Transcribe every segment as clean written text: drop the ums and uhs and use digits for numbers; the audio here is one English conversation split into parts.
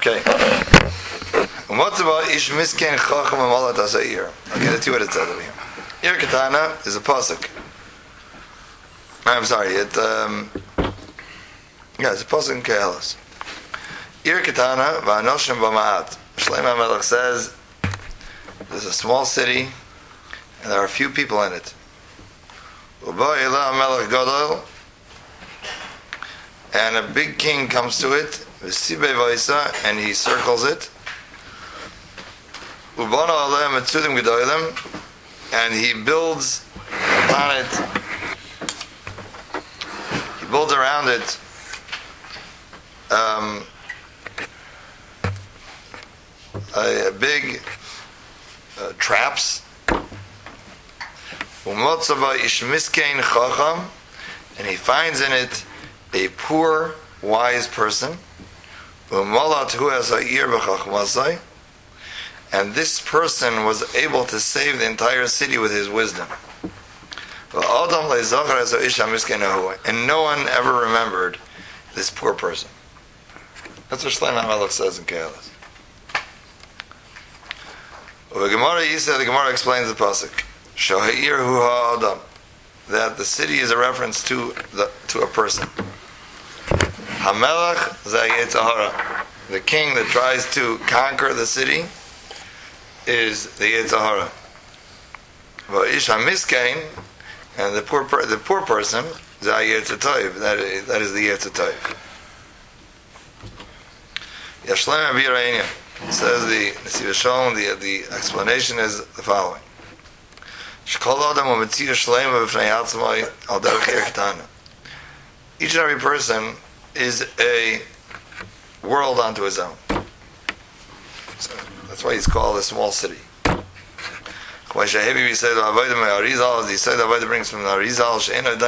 Okay. What's about Ish Misken Chacham Amalat Asayir? Okay, let's see what it says over here. Ir Katana is a pasuk. I'm sorry, it's a pasuk in Kehelos. Ir Katana Va'anoshim B'ma'at. Shlomo HaMelech says there's a small city and there are a few people in it. U'ba Elah HaMelech Gadol, and a big king comes to it, V'sibei V'isa, and he circles it. Ubana Aleh Metzudim Gedolim, and he builds upon it, he builds around it a big traps. Umotzava Ishmiskein Chacham, and he finds in it a poor, wise person. Umalat Hu Asayir B'Chachmasai, and this person was able to save the entire city with his wisdom. And no one ever remembered this poor person. That's what Shlomo HaMelech says in Kehelos. The Gemara explains the pasuk that the city is a reference to a person. Hamelach Zayetzahara, the king that tries to conquer the city, is the Yetzahara. Va'ish HaMiskein, and the poor person, Zayetzatayv, that is the Yetzatayv. Yashlem Abirayim says the Nesiv Shalom, the explanation is the following. Each and every person is a world unto his own. So that's why he's called a small city. As he said, the Avodah brings from the Arizal,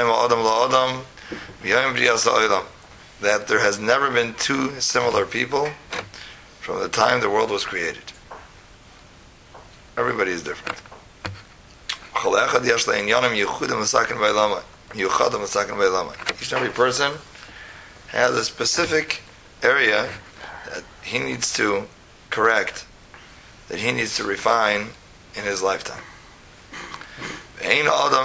that there has never been two similar people from the time the world was created. Everybody is different. Each and every person has a specific area that he needs to correct, that he needs to refine in his lifetime. And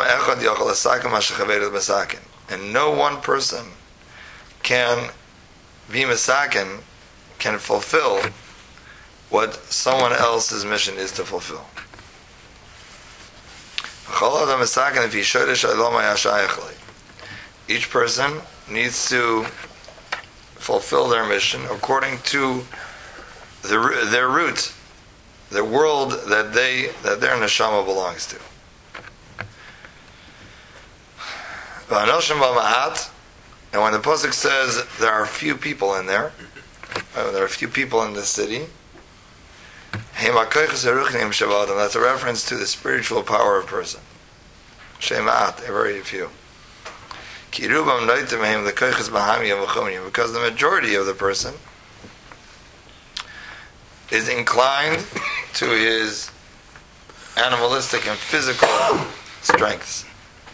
no one person can be misaken, can fulfill what someone else's mission is to fulfill. Each person needs to fulfill their mission according to their root, the world that their neshama belongs to. And when the pasuk says there are few people in there, there are few people in this city, that's a reference to the spiritual power of person. Shema'at, very few. Because the majority of the person is inclined to his animalistic and physical strengths.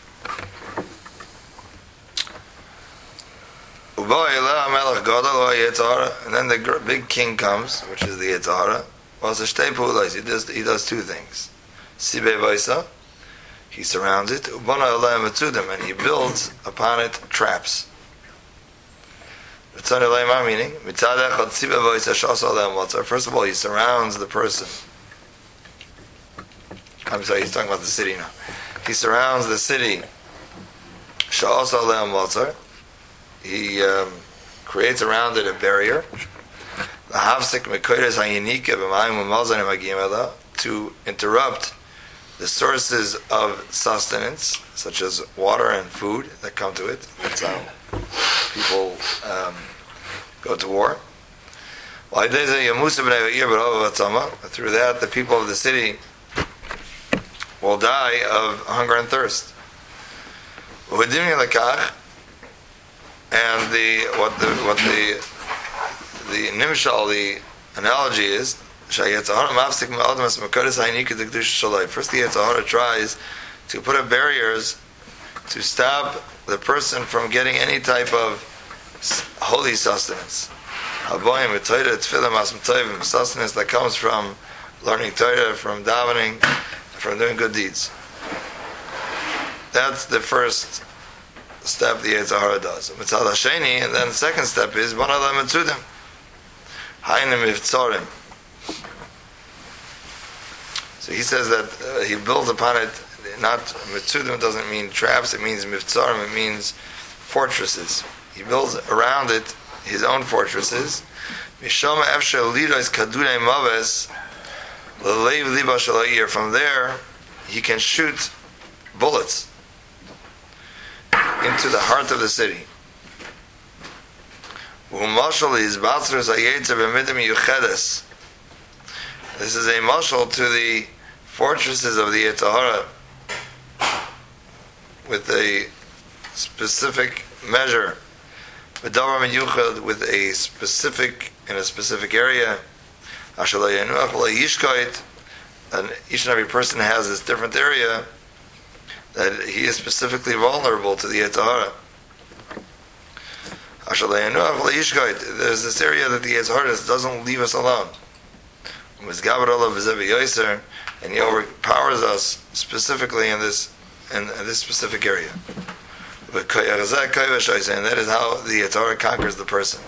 And then the big king comes, which is the Yetzahara. He does two things. He surrounds it, and he builds upon it traps. Meaning, first of all, he surrounds the person. I'm sorry, he's talking about the city now. He surrounds the city. He creates around it a barrier. To interrupt the sources of sustenance, such as water and food that come to it. That's how people go to war. Through that, the people of the city will die of hunger and thirst. And the nimshal, the analogy is, first the Yetzahara tries to put up barriers to stop the person from getting any type of holy sustenance. Habayim with Torah, Tefillah, Masim Tovim, sustenance that comes from learning Torah, from davening, from doing good deeds. That's the first step the Yetzer Hara does. Mitzad Hasheni, and then the second step is Banala Metzudim. Hainim Ivtzorim. So he says that he builds upon it, not Metzudim doesn't mean traps, it means Mivtzorim, it means fortresses. He builds around it his own fortresses. Mishama Efshel Lidois Kadurei Maves L'Leiv Liba Shalayir. From there, he can shoot bullets into the heart of the city. This is a mashal to the fortresses of the Yetzer Hara with a specific measure, with a specific in a specific area. And each and every person has this different area that he is specifically vulnerable to the Yetzer Hara. There's this area that the Yetzer Hara doesn't leave us alone. And he overpowers us specifically in this specific area. And that is how the Yetzer Hara conquers the person.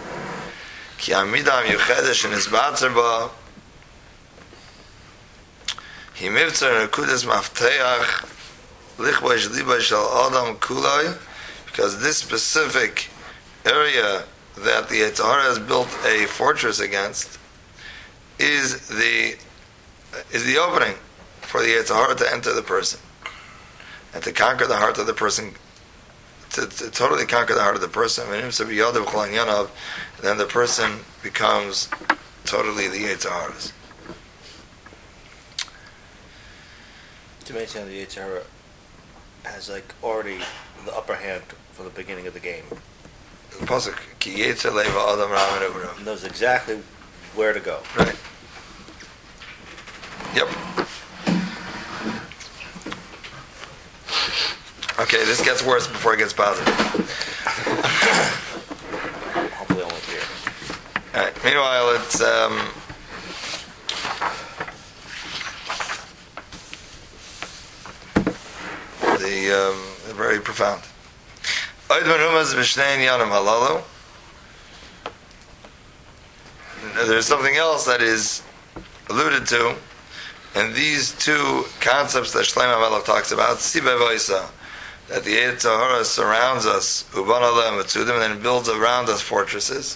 Because this specific area that the Yetzer Hara has built a fortress against is the opening for the Yetzer Hara to enter the person and to conquer the heart of the person, to totally conquer the heart of the person, and then the person becomes totally the Yetzer Hara's. To mention the Yetzer Hara has like already the upper hand from the beginning of the game. The pasuk ki yetzer leva adam ramen ura. Knows exactly where to go. Right. Yep. Okay, this gets worse before it gets positive. Hopefully only here. All right. Meanwhile, it's very profound. There's something else that is alluded to, and these two concepts that Shlomo HaMelech talks about, that the Yetzer Hara surrounds us, and then builds around us fortresses.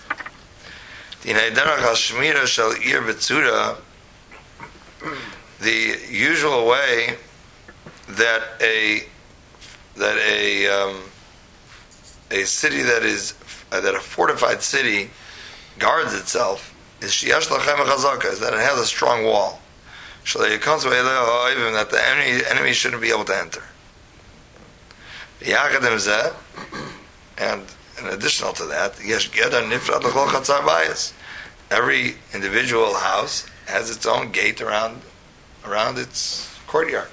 The usual way that a city that a fortified city guards itself is that it has a strong wall, that the enemy shouldn't be able to enter. And in addition to that, every individual house has its own gate around its courtyard.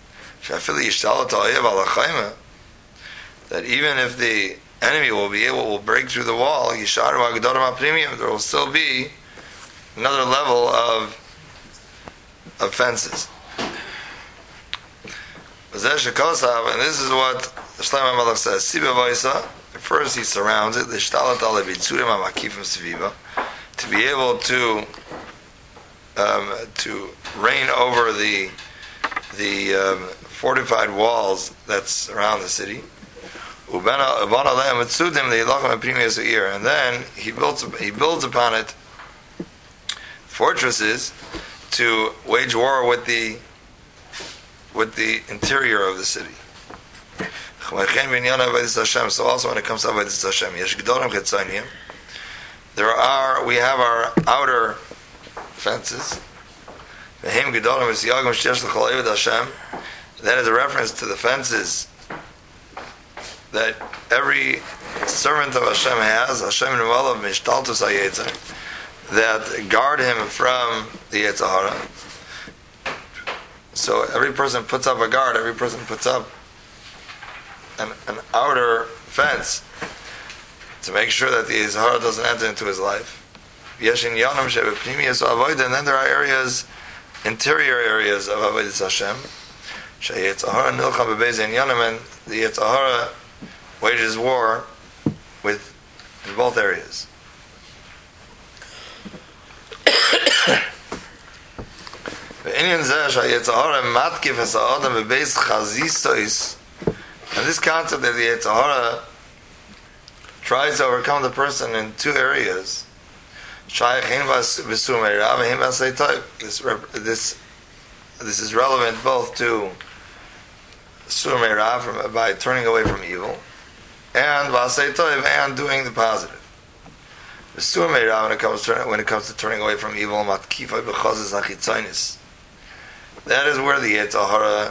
That even if the enemy will break through the wall, there will still be another level of fences. And this is what Shlomo HaMelech says. First he surrounds it, to be able to reign over the fortified walls that surround the city. And then he builds upon it fortresses to wage war with the interior of the city. So also when it comes to Avodas Hashem, we have our outer fences. That is a reference to the fences that every servant of Hashem has, that guard him from the Yetzer Hara. So every person puts up a guard, every person puts up an outer fence to make sure that the Yetzer Hara doesn't enter into his life. Yeshin Yanam Sheva Pnimiyas Avodah, and then there are areas, interior areas of Avodah Hashem. Sheyetz Ahara Nilcham Bebeis Yanam, and the Yetz Ahara wages war in both areas. And this concept that the Yetz Hara tries to overcome the person in two areas. This is relevant both to Sur Meirav, by turning away from evil, and Vasei Toiv, and doing the positive. Sur Meirav, when it comes to turning away from evil, Matkifai B'chazes Achitzainis. That is where the Yetz Hara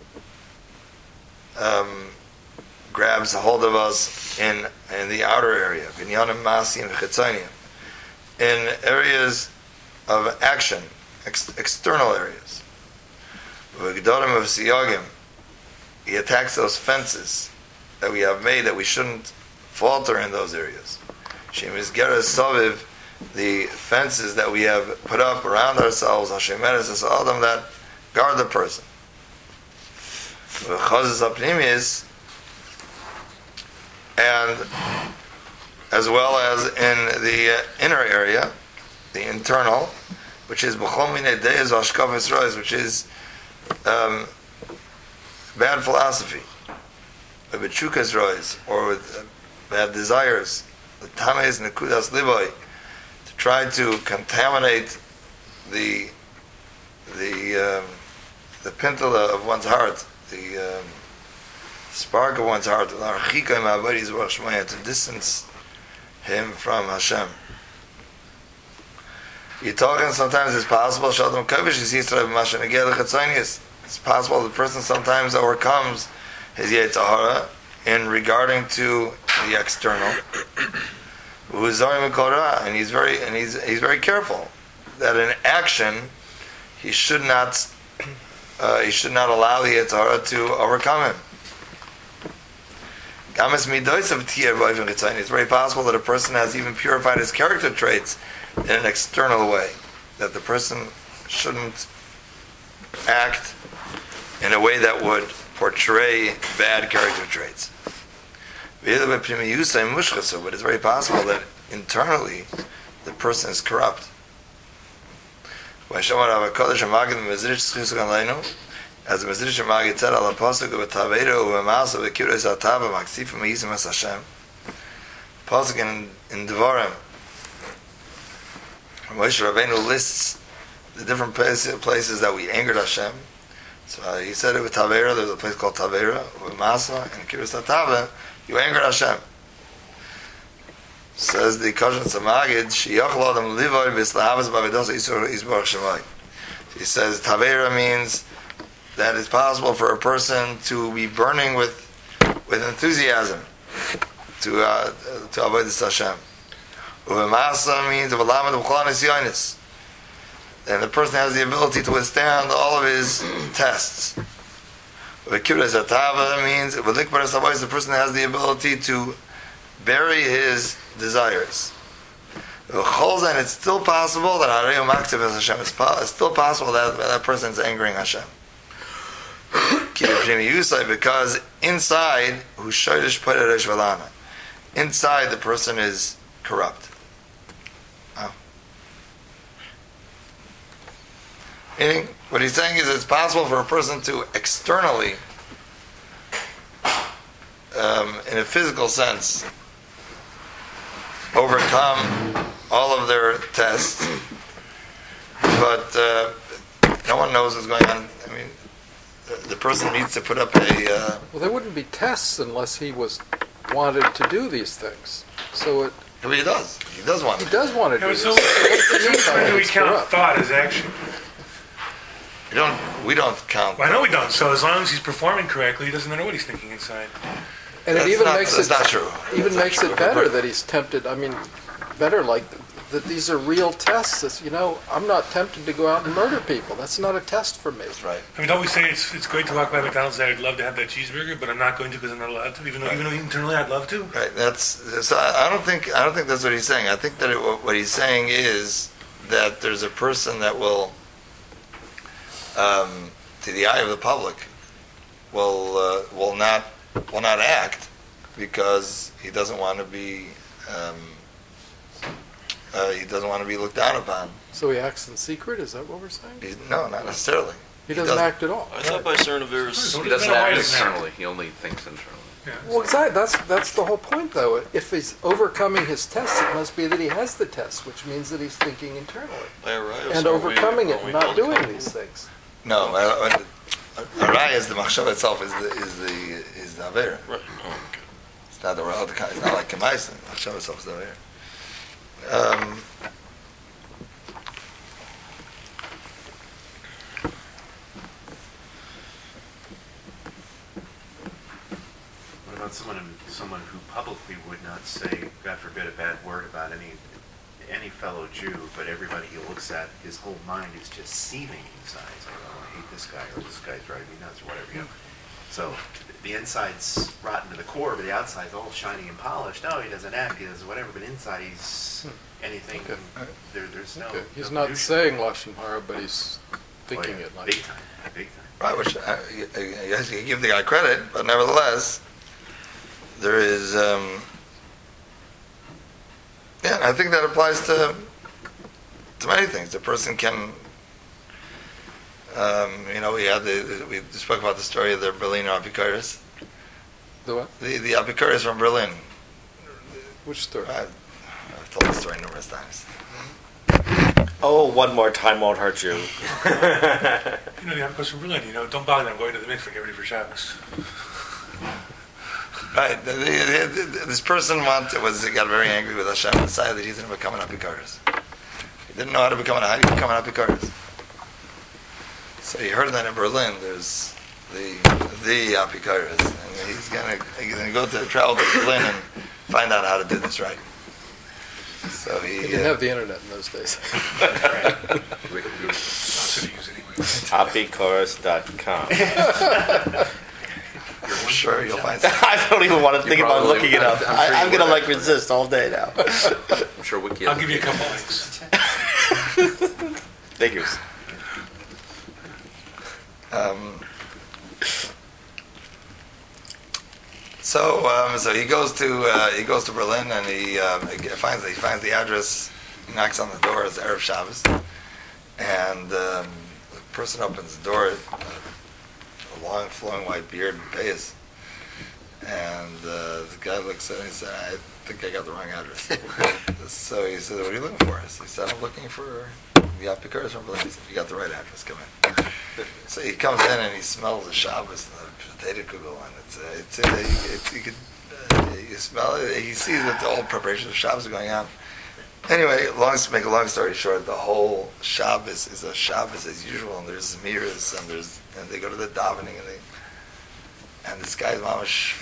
grabs a hold of us in the outer area, Binyanim Masim V'chitzainim, in areas of action, external areas. V'gdorim of Siyagim, he attacks those fences that we have made, that we shouldn't falter in those areas. Shem Izgeres Saviv, the fences that we have put up around ourselves, Hashem Eres Adam, that guard the person. V'chazes Apnimis, and as well as in the inner area, the internal, which is B'chol Minei Deis Ashkafis Rois, which is bad philosophy, with Chukas Rois, or with bad desires, the Tames Nekudas Liboy, to try to contaminate the pintala of one's heart, the spark of one's heart, to distance him from Hashem. You're talking, sometimes it's possible, it's possible the person sometimes overcomes his Yetz Hara in regarding to the external. And he's very careful that in action he should not allow the Yetz Hara to overcome him. It's very possible that a person has even purified his character traits in an external way, that the person shouldn't act in a way that would portray bad character traits. But it's very possible that internally the person is corrupt. As the Mezrish Magid said, "Al pasuk v'taveiro u'emasa v'kiros atava maksifim ma'izim es Hashem." Pasuk in Devarim, Moshe Rabbeinu lists the different places that we angered Hashem. So he said it with Taveira. There's a place called Taveira, u'emasa, and kiros atava. You angered Hashem. Says the Koshen Samagid, "Sheyachol adam livay b'slahavas b'avedos isur isbarach shemai." He says Taveira means that it's possible for a person to be burning with enthusiasm to avoid this Hashem. Uvemasa means and the person has the ability to withstand all of his tests. Uvekiras atava means the person has the ability to bury his desires. And it's still possible that it's still possible that that person is angering Hashem. Because inside the person is corrupt. Meaning, what he's saying is it's possible for a person to externally, in a physical sense, overcome all of their tests, but no one knows what's going on. I mean, the person needs to put up a... Well, there wouldn't be tests unless he wanted to do these things. So it... Well, he does. He does want to. He does want to do So this. when do we count thought as action? We don't count. Well, I know we don't. So as long as he's performing correctly, he doesn't know what he's thinking inside. And it even makes that's it not true. even makes it better that he's tempted. I mean, better like that these are real tests. It's, I'm not tempted to go out and murder people. That's not a test for me. That's right. I mean, don't we say it's great to walk by McDonald's and say, I'd love to have that cheeseburger, but I'm not going to because I'm not allowed to, even though internally I'd love to? Right. So I don't think that's what he's saying. I think that what he's saying is that there's a person that will, to the eye of the public, will not act because he doesn't want to be looked down upon. So he acts in secret? Is that what we're saying? No, not necessarily. He doesn't act at all. I thought by Cernavirus, He doesn't act externally. He only thinks internally. Yeah. Well, exactly. That's the whole point, though. If he's overcoming his tests, it must be that he has the tests, which means that he's thinking internally and overcoming it, and not doing these things. No, Araya is the machshava itself is the aver. Right. Oh, okay. It's not the world. It's not like Kemaisen. Machshava itself is the aver. What about someone who publicly would not say, God forbid, a bad word about any fellow Jew, but everybody he looks at, his whole mind is just seething inside. It's like, oh, I hate this guy, or this guy's driving me nuts, or whatever. So the inside's rotten to the core, but the outside's all shiny and polished. No, he doesn't act, he does whatever, but inside he's anything. Okay. There's no. Okay. He's no not saying Lashon Hara, but he's thinking it like big time, big time. Right, which yes, you give the guy credit, but nevertheless, there is. Yeah, I think that applies to many things. The person can, we spoke about the story of the Berliner Apikoros. The what? The Apikoros from Berlin. Which story? I've told the story numerous times. Oh, one more time won't hurt you. The Apikos from Berlin, don't bother them going to the mikveh, get ready for Shabbos. Right, this person got very angry with Hashem and decided that he's going to become an Apikoros. He didn't know how to become an Apikoros. So he heard that in Berlin there's the Apikoros, and he's going to travel to Berlin and find out how to do this right. So he didn't have the internet in those days. Apikoros.com. I'm sure you'll find something. I don't even want to think about probably- looking it up. I'm sure I'm you going to would. resist all day now. I'm sure Wiki. I'll give you a couple links. Figures. So he goes to Berlin and he finds the address. He knocks on the door. It's Erev Shabbos, and the person opens the door. A long, flowing white beard and payas. And the guy looks at it and he said, I think I got the wrong address. So he said, what are you looking for? He said, I'm looking for the Apikoros from Berlin. He said, you got the right address, come in. So he comes in and he smells the Shabbos and the potato kugel, and you smell it, you see that the whole preparation of Shabbos is going on. Anyway, to make a long story short, the whole Shabbos is a Shabbos as usual, and there's Zmiras, and they go to the davening, and this guy's mamash,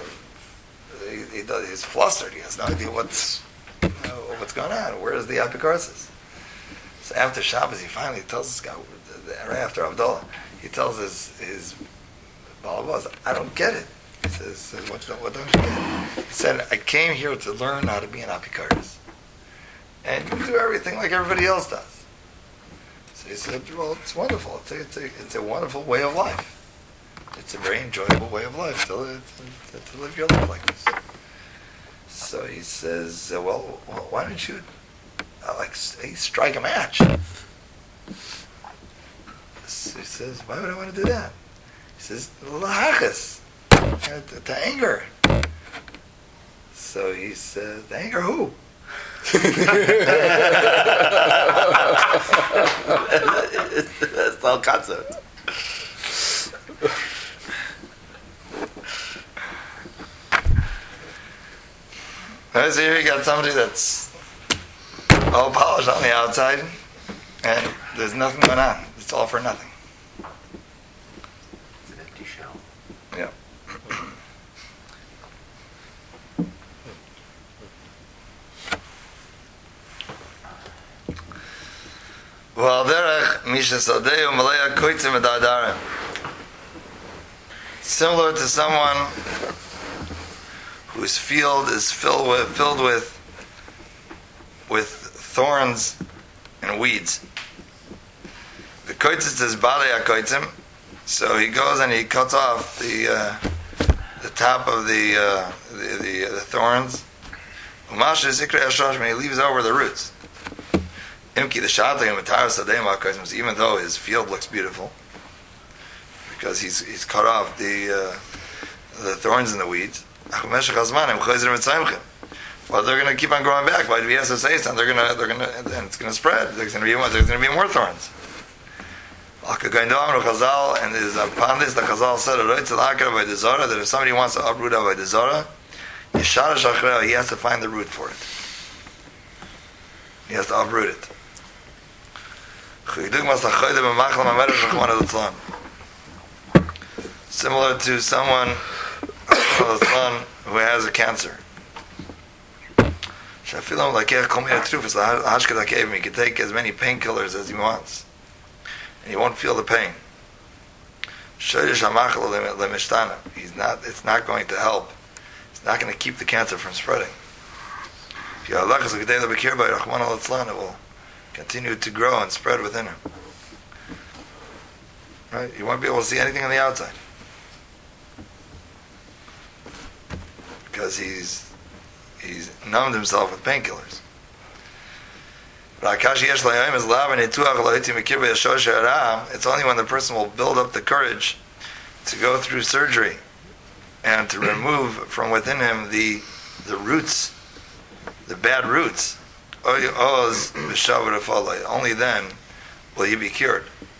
he's flustered. He has no idea what's going on. Where is the Apikoros? So after Shabbos, he finally tells this guy, right after Avdallah, he tells his balabas, I don't get it. He says, what don't you get? He said, I came here to learn how to be an Apikoros. And you do everything like everybody else does. So he said, well, it's wonderful. It's a wonderful way of life. It's a very enjoyable way of life to live your life like this. So he says, well why don't you strike a match? So he says, why would I want to do that? He says, lahachas, to anger. So he says, to anger who? That's the whole concept. So here you got somebody that's all polished on the outside, and there's nothing going on. It's all for nothing. It's an empty shell. Yeah. Well, derech misha sadeu malaya koitzim adadarim. Similar to someone whose field is filled with thorns and weeds. The koitzim is balei koitzim, so he goes and he cuts off the top of the thorns. Umasha zikra yashosh, and he leaves over the roots. Imki the shatim matar sadei koitzim, even though his field looks beautiful, because he's cut off the thorns and the weeds. Well, they're going to keep on growing back. By the VSSA, and and it's going to spread. There's going to be more thorns. And upon this, the Chazal said that if somebody wants to uproot Avodah Zarah, he has to find the root for it. He has to uproot it. Similar to someone who has a cancer. He can take as many painkillers as he wants, and he won't feel the pain. It's not going to help. It's not going to keep the cancer from spreading. It will continue to grow and spread within him. Right? You won't be able to see anything on the outside, because he's numbed himself with painkillers. It's only when the person will build up the courage to go through surgery and to remove from within him the roots, the bad roots. Only then will he be cured.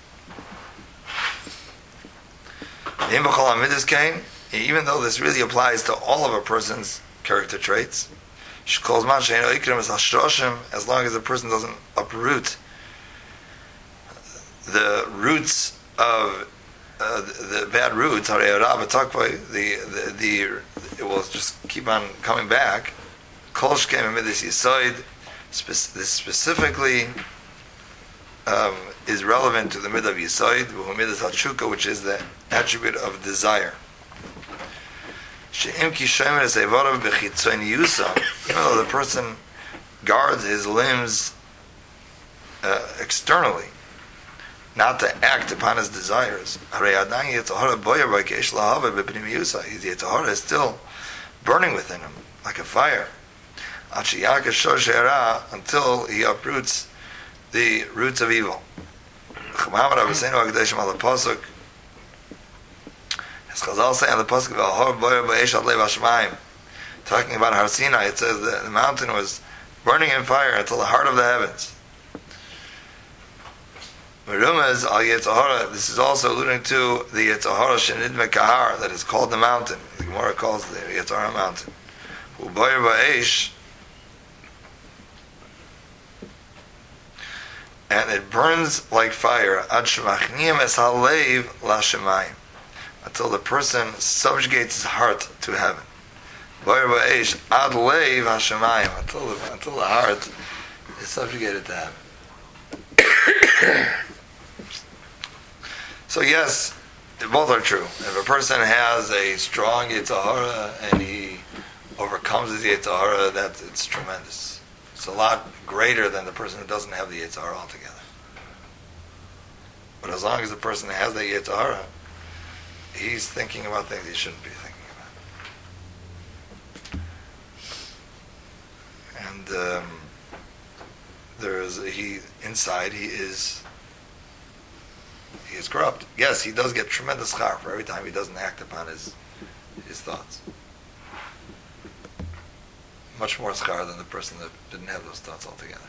Even though this really applies to all of a person's character traits, as long as the person doesn't uproot the roots of the bad roots, it will just keep on coming back. This specifically is relevant to the mid of Yisoid, which is the attribute of desire. Even though the person guards his limbs externally, not to act upon his desires, his Yetzirah is still burning within him like a fire, until he uproots the roots of evil. As Chazal say on the pasuk talking about Har Sinai, it says that the mountain was burning in fire until the heart of the heavens. This is also alluding to the Yetzirah Shenid Mekahar, that is called the mountain. The Gemara calls the Yetzirah mountain. And it burns like fire until the person subjugates his heart to heaven. Until the heart is subjugated to heaven. So yes, both are true. If a person has a strong Yetzirah and he overcomes his Yetzirah, it's tremendous. It's a lot greater than the person who doesn't have the Yetzirah altogether. But as long as the person has the Yetzirah, he's thinking about things he shouldn't be thinking about. And he is corrupt. Yes, he does get tremendous schar for every time he doesn't act upon his thoughts. Much more schar than the person that didn't have those thoughts altogether.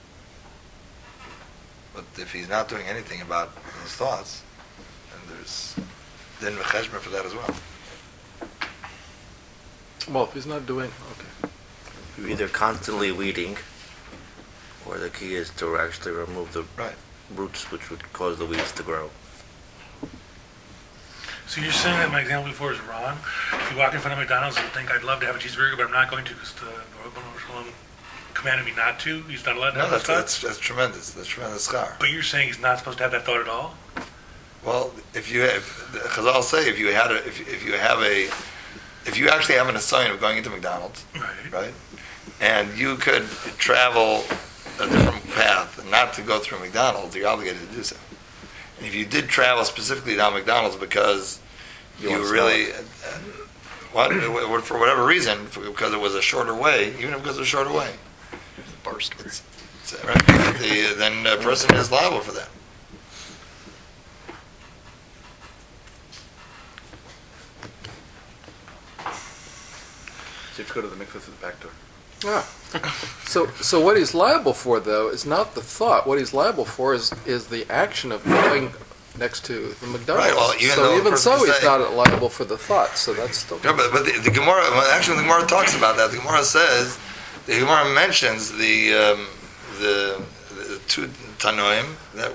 But if he's not doing anything about those thoughts, then there's din v'cheshbon for that as well. Well, if he's not doing, okay. You're either constantly weeding, or the key is to actually remove the roots which would cause the weeds to grow. So you're saying that my example before is wrong? If you walk in front of McDonald's and think, I'd love to have a cheeseburger, but I'm not going to because the commanded me not to? He's not allowed to No, have those that's tremendous. That's tremendous schar. But you're saying he's not supposed to have that thought at all? Well, if Chazal say if you actually have an assignment of going into McDonald's, right, and you could travel a different path and not to go through McDonald's, you're obligated to do so. And if you did travel specifically down McDonald's because you really, for whatever reason, because it was a shorter way, even if it was a shorter way, right, then a person is liable for that. So you have to go to the mikvah through the back door. Ah. So what he's liable for, though, is not the thought. What he's liable for is the action of going next to the McDonald's. Right, well, even so, he's not liable for the thought. So that's still. Yeah, but the Gemara, actually, the Gemara talks about that. The Gemara says, the Gemara mentions the two Tanoim that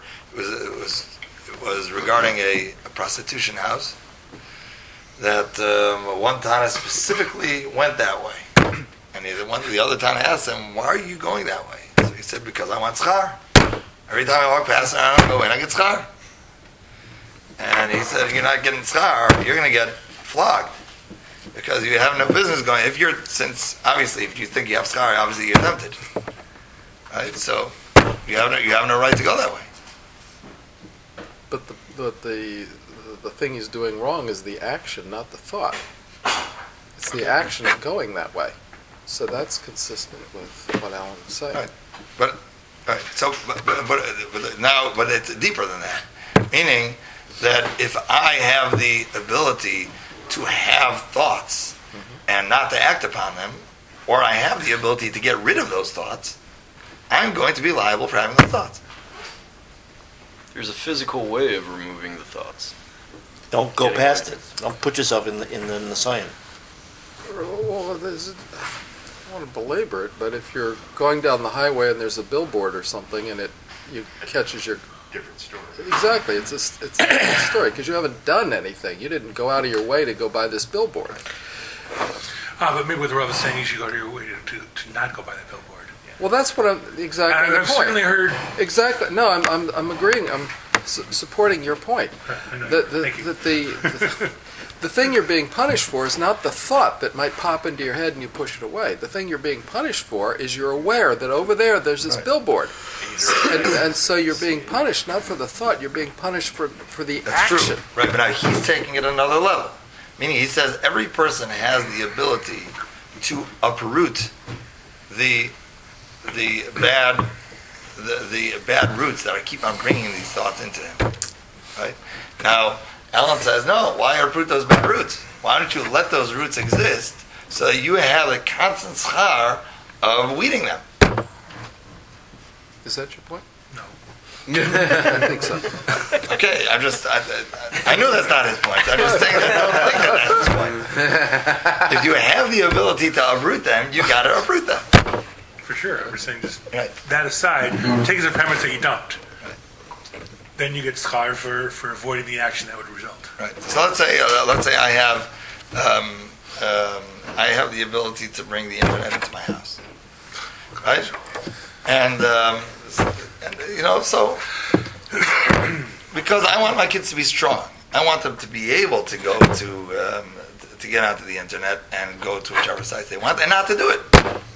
it was regarding a prostitution house. That one Tana specifically went that way. And the other Tana asked him, why are you going that way? So he said, because I want schar. Every time I walk past it, I don't go in, I get schar. And he said, if you're not getting schar, you're going to get flogged. Because you have no business going. Since obviously, if you think you have schar, obviously you're tempted. Right? So, you have no right to go that way. But the thing he's doing wrong is the action, not the thought. It's the action of going that way. So that's consistent with what Alan was saying. Right. But it's deeper than that. Meaning that if I have the ability to have thoughts and not to act upon them, or I have the ability to get rid of those thoughts, I'm going to be liable for having those thoughts. There's a physical way of removing the thoughts. Don't go past it. Don't put yourself in the sign. Well, I don't want to belabor it, but if you're going down the highway and there's a billboard or something and it catches your... Different story. Exactly. It's a different story because you haven't done anything. You didn't go out of your way to go by this billboard. But maybe what the Rav is saying is you go out of your way to not go by that billboard. Well, that's what I've certainly heard... Exactly. No, I'm agreeing. I'm supporting your point. The thing you're being punished for is not the thought that might pop into your head and you push it away. The thing you're being punished for is you're aware that over there's this billboard. And so you're being punished not for the thought, you're being punished for the action. True. Right, but now he's taking it another level. Meaning he says every person has the ability to uproot the bad roots that keep on bringing these thoughts into him. Right? Now, Alan says, no, why uproot those bad roots? Why don't you let those roots exist so you have a constant schar of weeding them? Is that your point? No. I think so. Okay, I knew that's not his point. I'm just saying that I don't think that's his point. If you have the ability to uproot them, you got to uproot them. For sure. I'm just saying that aside, take as a premise that you don't. Then you get schar for avoiding the action that would result. Right. So let's say I have the ability to bring the internet into my house, right? And so because I want my kids to be strong, I want them to be able to go to get onto the internet and go to whichever sites they want, and not to do it.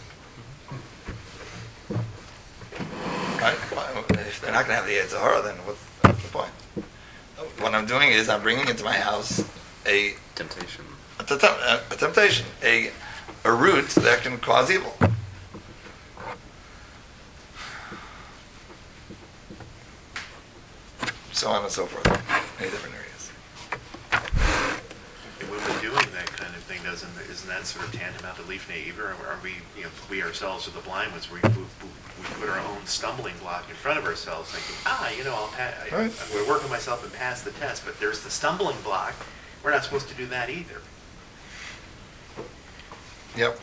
Right? If they're not going to have the Yetzer Hara, then what's the point? What I'm doing is I'm bringing into my house a temptation, a root that can cause evil. So on and so forth. Many different areas. When we're doing that kind of thing, isn't that sort of tantamount to lifnei iver? Are we ourselves are the blind ones? We put our own stumbling block in front of ourselves, thinking, I'm going to work on myself and pass the test. But there's the stumbling block. We're not supposed to do that either. Yep.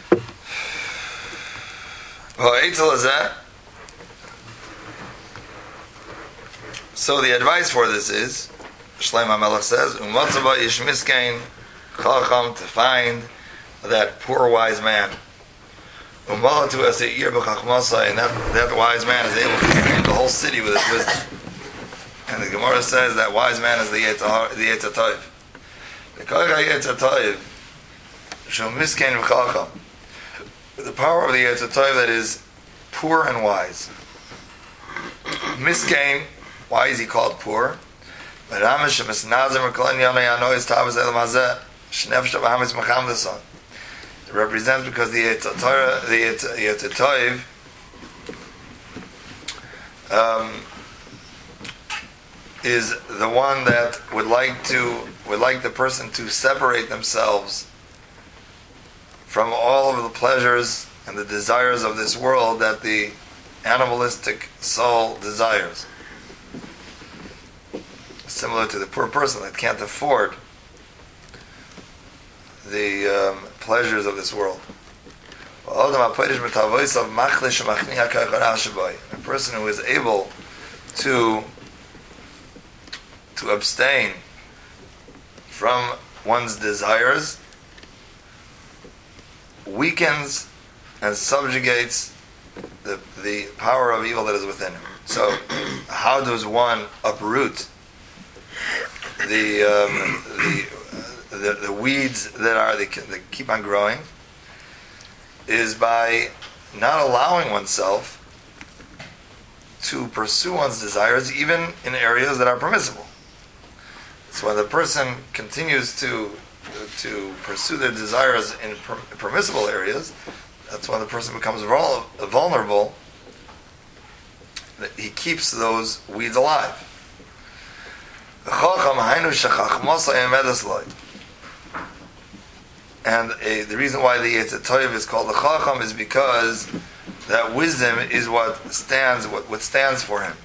Well, Eitzel is that. So the advice for this is, Shlomo HaMelech says, Umatzava ish miskein chacham, to find that poor wise man. Umalatu as a year b'chachmasa, and that wise man is able to train the whole city with his wisdom. And the Gemara says that wise man is the Yetz HaTov. The Koyach Yetz HaTov, shel miskein v'chacham, the power of the Yetz HaTov that is poor and wise. Miskein, why is he called poor? It represents because the Yetz HaTov is the one that would like the person to separate themselves from all of the pleasures and the desires of this world that the animalistic soul desires. Similar to the poor person that can't afford the pleasures of this world. A person who is able to abstain from one's desires weakens and subjugates the power of evil that is within him. So, how does one uproot the weeds that keep on growing? Is by not allowing oneself to pursue one's desires, even in areas that are permissible. So when the person continues to pursue their desires in permissible areas, that's when the person becomes vulnerable. He keeps those weeds alive. And the reason why the Yetz HaTov is called the Chacham is because that wisdom is what stands for him.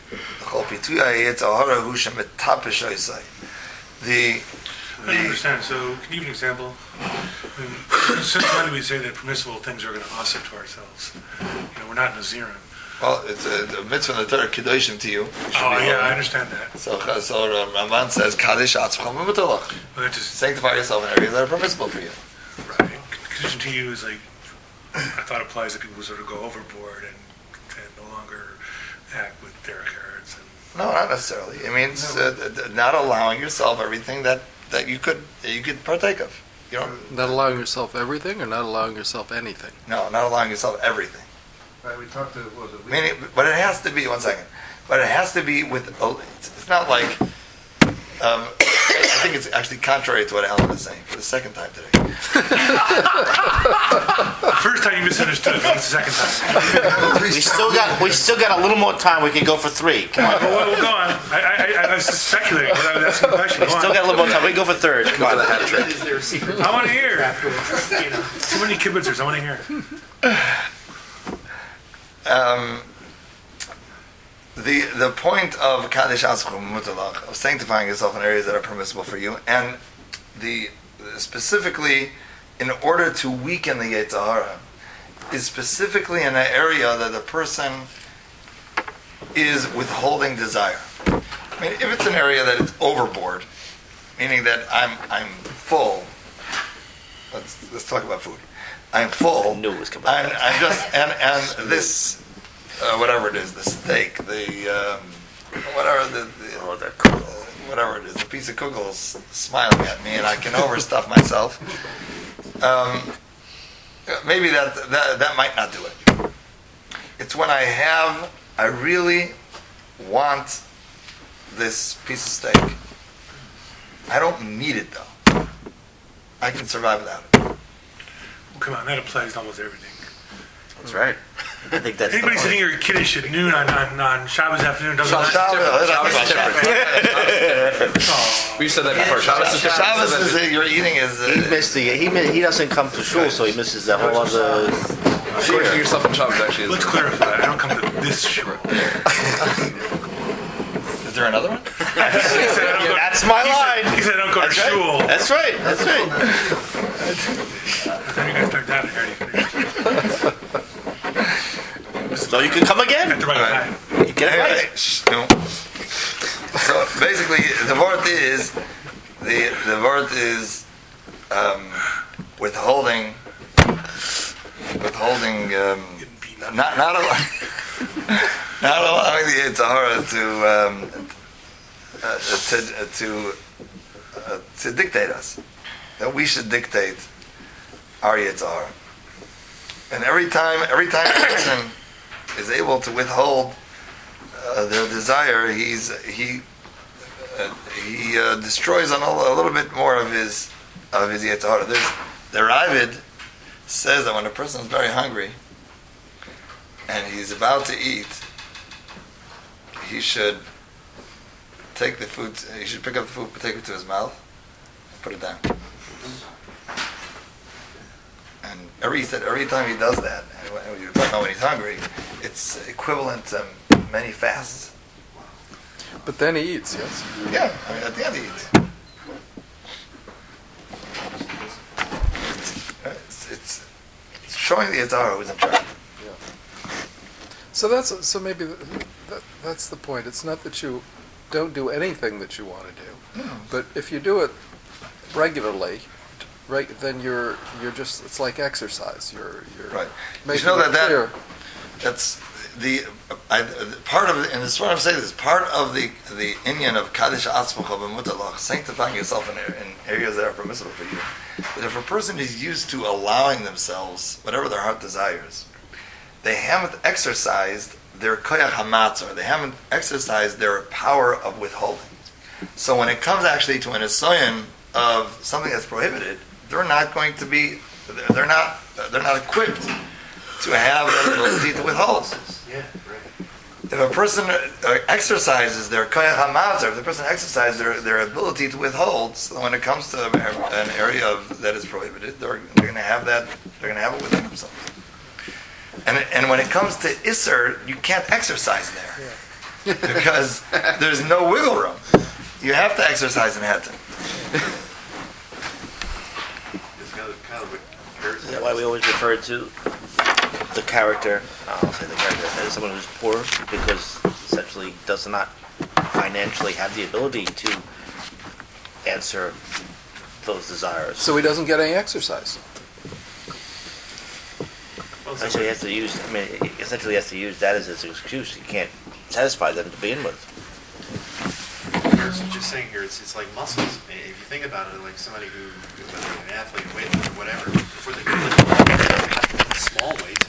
I don't understand. So, can you give an example? Since when do we say that permissible things are going to us to ourselves? We're not Nazirim. Well, it's a mitzvah in the Torah, Kedoshim to you. Oh, yeah, I understand that. So Raman says, Kaddish atzmacham v'b'tolach. Well, that just Sanctify yourself in areas that are permissible for you. right. Condition to you is like, I thought applies to people who sort of go overboard and no longer act with derech erets. No, not necessarily. It means not allowing yourself everything that you could partake of. You know, Not allowing yourself everything, or not allowing yourself anything? no, not allowing yourself everything. Right, we talked to, what was it? Meaning, but it has to be, one second, but it has to be with, it's not like, I think it's actually contrary to what Alan is saying for the second time today. The first time you misunderstood, but it's the second time. We still got a little more time. We can go for 3. Come on. Well, go on. I was just speculating, but I was asking a question. Go on. Still got a little more time. We can go for 3rd. Come on. Is there a secret? I want to hear. Too many kibitzers. I want to hear. The point of Kaddish Atzmacham Mutalach, of sanctifying yourself in areas that are permissible for you, and specifically in order to weaken the Yetz Hara, is specifically in an area that the person is withholding desire. I mean, if it's an area that it's overboard, meaning that I'm full. Let's talk about food. I'm full. I knew it was coming. I'm just and this whatever it is, the steak, whatever it is, the piece of kugel is smiling at me, and I can overstuff myself. Maybe that might not do it. It's when I really want this piece of steak. I don't need it though. I can survive without it. Well, come on, that applies to almost everything. That's right. I think that's Anybody sitting here kiddish at noon on Shabbos afternoon doesn't We said that before. Shabbos is different. Shabbos is your eating is. he doesn't come to shul, so he misses that whole other. Scorching yourself on Shabbos actually is. Let's clarify. I don't come to this shul. Is there another one? That's my line. He said I don't go to shul. That's right. That's right. Then you guys start down here. So you can come again. At the right time. You get it right. No. So basically, the word is withholding, not allowing the Yetzer Hara to dictate us. That we should dictate our Yetzer Hara. And every time a person is able to withhold their desire, he destroys a little bit more of his Yetzer Hara. The Ravid says that when a person is very hungry and he's about to eat, he should take the food. He should pick up the food, take it to his mouth, and put it down. And every time he does that, and when you're talking about when he's hungry, it's equivalent to many fasts. But then he eats, yes? Yeah, I mean, at the end he eats. It's showing the Yetzer Hara who's in charge. So maybe that's the point. It's not that you don't do anything that you want to do, but if you do it regularly, then you're just, it's like exercise. You're right. making You know it clear. that's part of, and this is what I'm saying, is part of the inyan of Kaddish Atzmacha b'mutalach, sanctifying yourself in areas that are permissible for you. But if a person is used to allowing themselves whatever their heart desires, they haven't exercised their koyach hamatzar. They haven't exercised their power of withholding. So when it comes actually to an esoyan of something that's prohibited, they're not equipped to have the ability to withhold. Yeah, right. If a person exercises their koyach hamatzar, if the person exercises their ability to withhold, so when it comes to an area that is prohibited, they're going to have that. They're going to have it within themselves. And when it comes to Isser, you can't exercise there because there's no wiggle room. You have to exercise in Hetan. Is that why we always refer to the character, I'll say the character, as someone who's poor because essentially does not financially have the ability to answer those desires? So he doesn't get any exercise. Essentially, he has to use. Essentially, he has to use that as his excuse. He can't satisfy them to begin with. You're just saying here, it's like muscles. If you think about it, like somebody who, whether you're an athlete, weightlifter, whatever, before they can lift small weights,